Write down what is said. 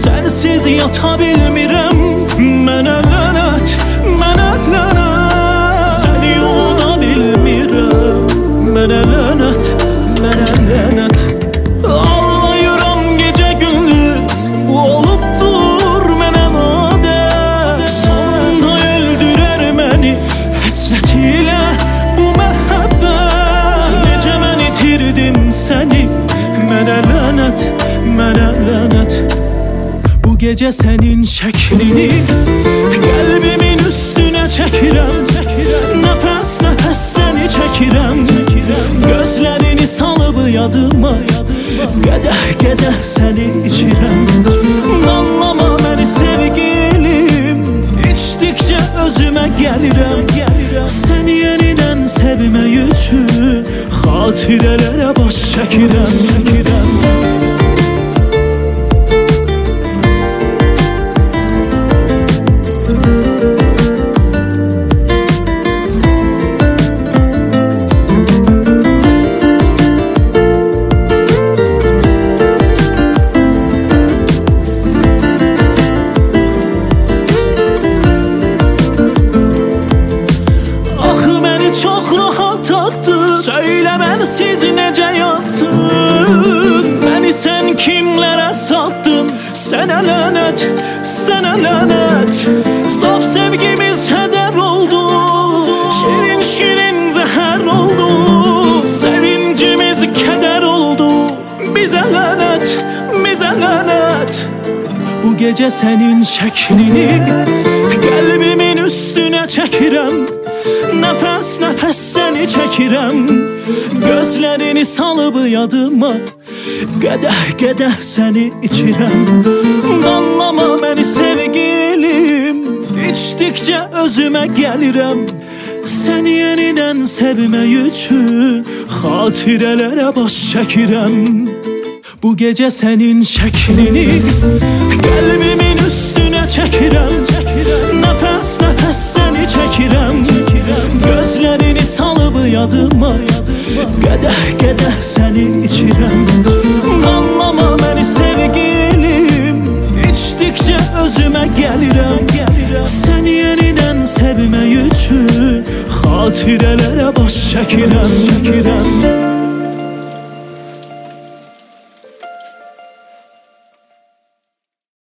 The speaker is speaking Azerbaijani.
Sensiz yata bilmirəm. Mənə lənət, mənə lənət. Səni unuda bilmirəm. Mənə lənət, mənə lənət. Ağlayıram gecə gündüz, bu olubdur mənə adət. Sonunda öldürər məni həsrət ilə bu məhəbbət. Necə mən itirdim səni, mənə lənət, mənə lənət. Bu gecə sənin şəklini qəlbimin üstünə çəkirəm. Nəfəs nəfəs səni çəkirəm. Gözlərini salıb yadıma, qədəh qədəh səni içirəm. Danlama məni sevgilim, içdikcə özümə gəlirəm. Səni yenidən sevmək üçün xatirələrə baş çəkirəm. Söylə mənsiz necə yatdın, məni sən kimlərə satdın. Sənə lənət, sənə lənət. Saf sevgimiz hədər oldu, şirin şirin zəhər oldu. Sevincimiz kədər oldu, bizə lənət, bizə lənət. Bu gecə sənin şəklini qəlbimin üstünə çəkirəm. Nəfəs nəfəs səni çəkirəm. Gözlərini salıb yadıma, qədəh qədəh səni içirəm. Danlama məni sevgilim, içdikcə özümə gəlirəm. Səni yenidən sevmək üçün xatirələrə baş çəkirəm. Bu gecə sənin şəklini qəlbimin üstünə çəkirəm. Nəfəs nəfəs səni çəkirəm. Gözlərini salıb yadıma, qədəh qədəh səni içirəm. Danlama məni sevgilim, içdikcə özümə gəlirəm. Səni yenidən sevmək üçün xatirələrə baş çəkirəm.